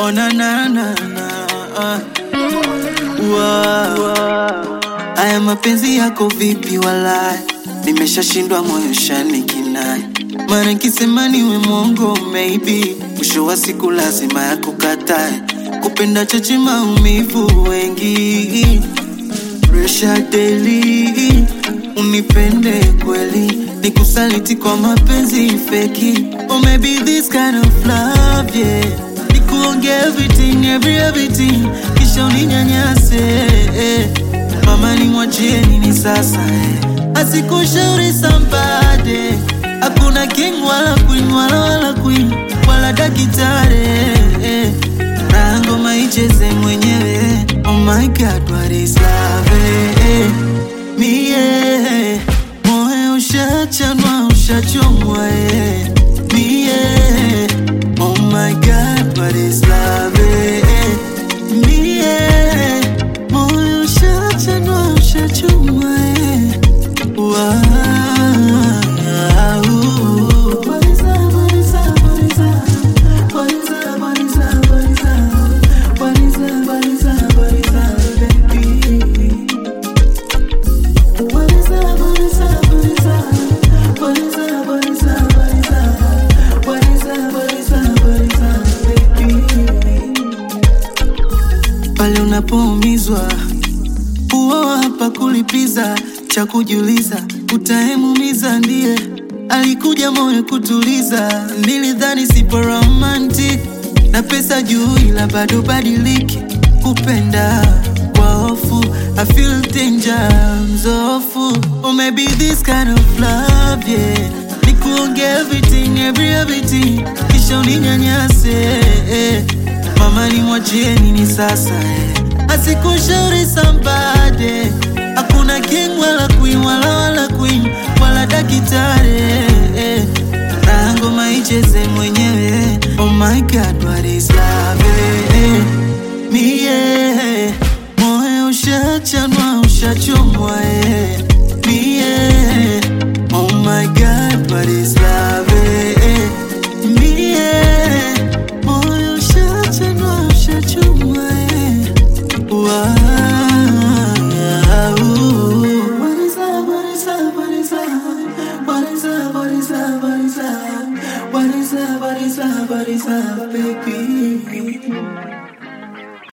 Oh na na na na. Aya mapenzi yako vipi walai, nimeshashindwa moyo shani kinai. Mara nikisema niwe mwongo maybe, mwisho wa siku lazima yakukatae. Kupenda chochi maumivu wengi, pressure daily. Unipende kweli, nikusaliti kwa mapenzi feki. Or maybe this kind of love, yeah. Nikuonge everything, kisha uninyanyase. Mama nimwachie nini sasa, asikushauri somebody. Hakuna king wala queen, wala queen, wala dakitare. Na ngoma icheze mwenyewe. Oh my God, what is love? Mie moyo ushachanwa, ushachomwa. Mie, oh my God, what is love? Mie moyo ushachanwa, ushachomwa. Wow. Pale unapoumizwa huo hapa kulipiza, cha kujiuliza utaemumiza ndiye alikuja moyo kutuliza. Nilidhani sipo romantic na pesa juu, ila bado badiliki kupenda kwa hofu. I feel danger, mzofu. Or maybe this kind of love, yeah. Nikuonge everything, kisha uninyanyase. Mama nimwachie nini sasa, asikushauri somebody. Hakuna king wala queen, wala queen, wala dakitare. Na ngoma icheze mwenyewe. Oh my God, what is love? Mie moyo ushachanwa, ushachomwa. Mie, oh my God, what is love?